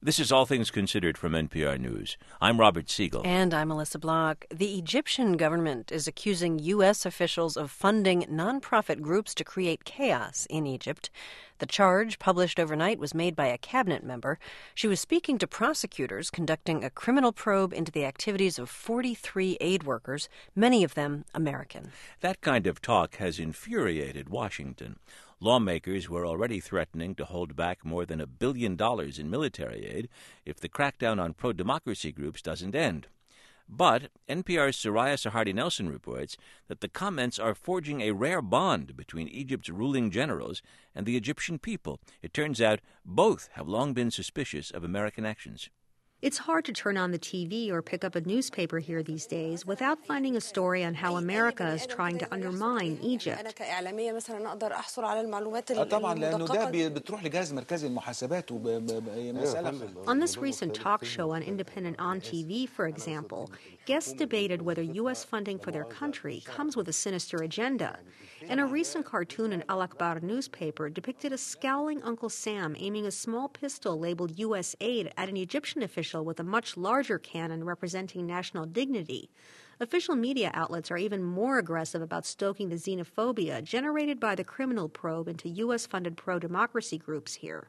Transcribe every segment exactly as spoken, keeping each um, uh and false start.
This is All Things Considered from N P R News. I'm Robert Siegel. And I'm Melissa Block. The Egyptian government is accusing U S officials of funding nonprofit groups to create chaos in Egypt. The charge, published overnight, was made by a cabinet member. She was speaking to prosecutors conducting a criminal probe into the activities of forty-three aid workers, many of them American. That kind of talk has infuriated Washington. Lawmakers were already threatening to hold back more than a billion dollars in military aid if the crackdown on pro-democracy groups doesn't end. But N P R's Soraya Sarhadi Nelson reports that the comments are forging a rare bond between Egypt's ruling generals and the Egyptian people. It turns out both have long been suspicious of American actions. It's hard to turn on the T V or pick up a newspaper here these days without finding a story on how America is trying to undermine Egypt. On this recent talk show on Independent on T V, for example, guests debated whether U S funding for their country comes with a sinister agenda. And a recent cartoon in Al Akhbar newspaper depicted a scowling Uncle Sam aiming a small pistol labeled U S aid at an Egyptian official with a much larger cannon representing national dignity. Official media outlets are even more aggressive about stoking the xenophobia generated by the criminal probe into U S-funded pro-democracy groups here.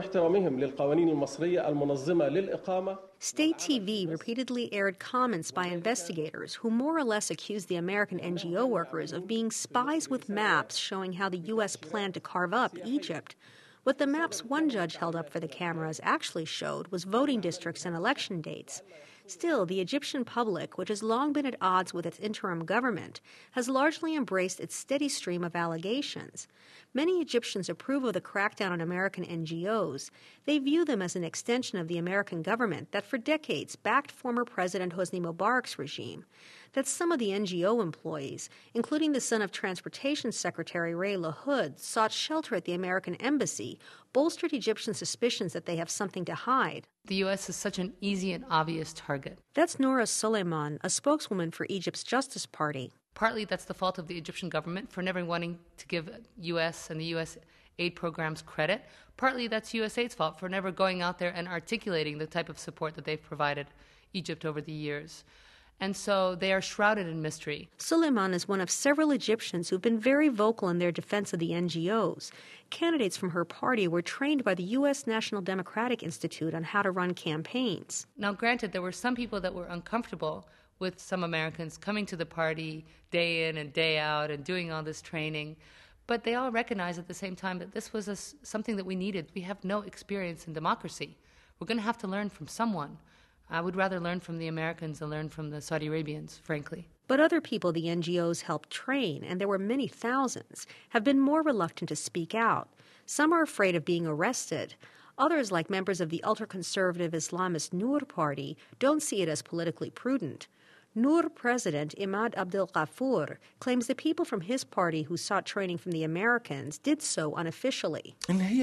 State T V repeatedly aired comments by investigators who more or less accused the American N G O workers of being spies with maps showing how the U S planned to carve up Egypt. What the maps one judge held up for the cameras actually showed was voting districts and election dates. Still, the Egyptian public, which has long been at odds with its interim government, has largely embraced its steady stream of allegations. Many Egyptians approve of the crackdown on American N G Os. They view them as an extension of the American government that for decades backed former President Hosni Mubarak's regime. That some of the N G O employees, including the son of Transportation Secretary Ray LaHood, sought shelter at the American embassy, bolstered Egyptian suspicions that they have something to hide. The U S is such an easy and obvious target. That's Noura Suleiman, a spokeswoman for Egypt's Justice Party. Partly that's the fault of the Egyptian government for never wanting to give U S and the U S aid programs credit. Partly that's U S Aid's fault for never going out there and articulating the type of support that they've provided Egypt over the years. And so they are shrouded in mystery. Suleiman is one of several Egyptians who've been very vocal in their defense of the N G Os. Candidates from her party were trained by the U S National Democratic Institute on how to run campaigns. Now, granted, there were some people that were uncomfortable with some Americans coming to the party day in and day out and doing all this training. But they all recognized at the same time that this was a, something that we needed. We have no experience in democracy. We're going to have to learn from someone. I would rather learn from the Americans than learn from the Saudi Arabians, frankly. But other people the N G Os helped train, and there were many thousands, have been more reluctant to speak out. Some are afraid of being arrested. Others, like members of the ultra-conservative Islamist Noor Party, don't see it as politically prudent. Noor president Imad Abdel Ghafour claims the people from his party who sought training from the Americans did so unofficially.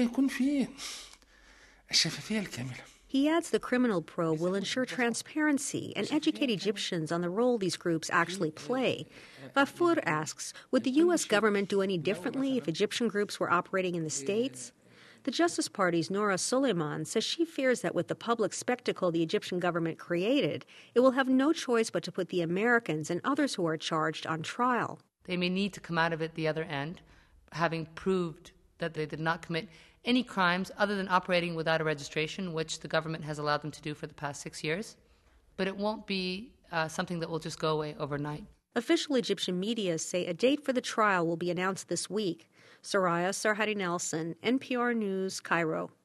He adds the criminal probe will ensure transparency and educate Egyptians on the role these groups actually play. Ghafour asks, would the U S government do any differently if Egyptian groups were operating in the States? The Justice Party's Noura Suleiman says she fears that with the public spectacle the Egyptian government created, it will have no choice but to put the Americans and others who are charged on trial. They may need to come out of it the other end, having proved that they did not commit any crimes other than operating without a registration, which the government has allowed them to do for the past six years. But it won't be uh, something that will just go away overnight. Official Egyptian media say a date for the trial will be announced this week. Soraya Sarhadi Nelson, N P R News, Cairo.